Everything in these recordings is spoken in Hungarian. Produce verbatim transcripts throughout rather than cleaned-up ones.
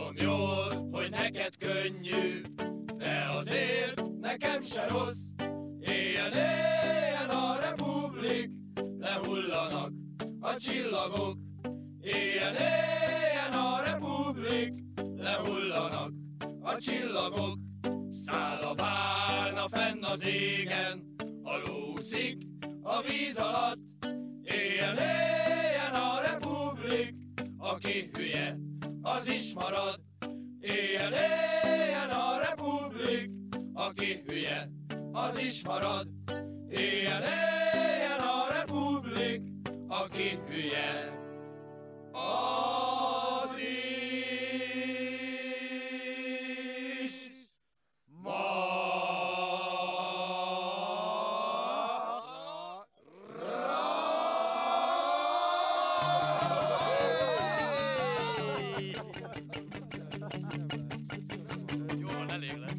Tudom jól, hogy neked könnyű, de azért nekem se rossz. Éljen-éljen a republik, lehullanak a csillagok. Éljen-éljen a republik, lehullanak a csillagok. Száll a bálna fenn az égen, alúszik a víz alatt. Éljen-éljen a republik, aki hülye, az is marad. Éljen-éljen a republik, aki hülye, az is marad. Éljen-éljen a republik, aki hülye, az is marad. Jó van, elég lesz.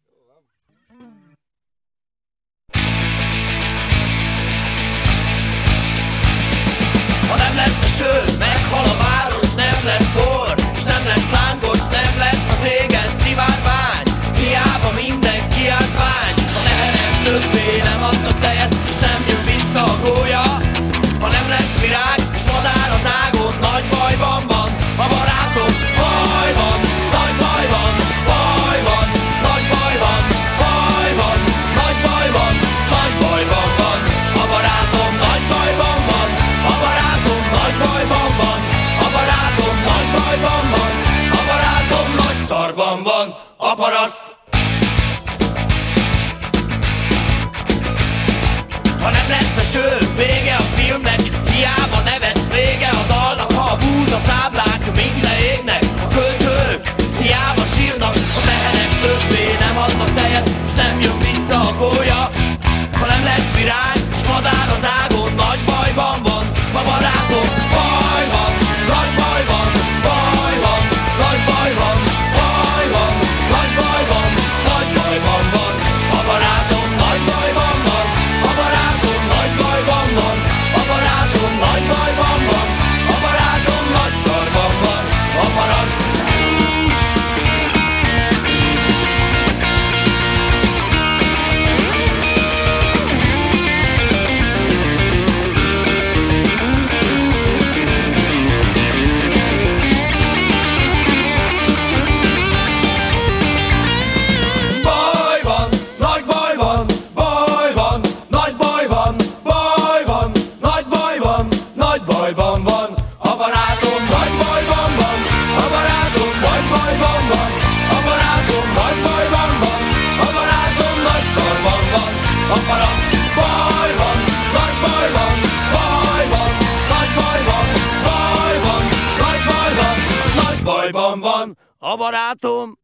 Ha nem lesz a ső, meghal a város, nem lesz bor, és nem lesz lángos, nem lesz az égen szivárvány. Hiába minden kiáltvány, a teherek többé nem adnak tejet, és nem jön vissza a gólya. Ha nem lesz virág, és madár az ágon, nagy bajban van a barátom. Baj van, nagy baj van, baj van, nagy baj van, baj van, nagy baj van, nagy bajban van a barátom, nagy bajban van a barátom, nagy bajban van a barátom, nagy bajban van a barátom, nagy szarban van a paraszt. Ha nem lesz a ső, vége a filmnek, hiába nevetsz, vége a dalnak. Ha a búza táblátja minden égnek, a költők hiába sírnak, a teherek többé nem adnak tejet, és nem jön vissza a gólya. Ha nem lesz virág, és madár az ágon, nagy bajban van a barátom. Baj van, nagy baj van, baj van, nagy baj van, baj van, nagy baj van, nagy bajban van a barátom, nagy bajban van a barátom, nagy bajban van a barátom, nagy bajban van a barátom, nagy szarban van a paraszt. Baj van, nagy baj van, baj van, nagy baj van, baj van, nagy baj van, nagy bajban van a barátom, nagy bajban van a barátom, nagy bajban van a barátom, nagy bajban van a barátom, nagy szarban van a paraszt. Baj van, nagy baj van, baj van, nagy baj van, baj van, nagy baj van, nagy bajban van a barátom.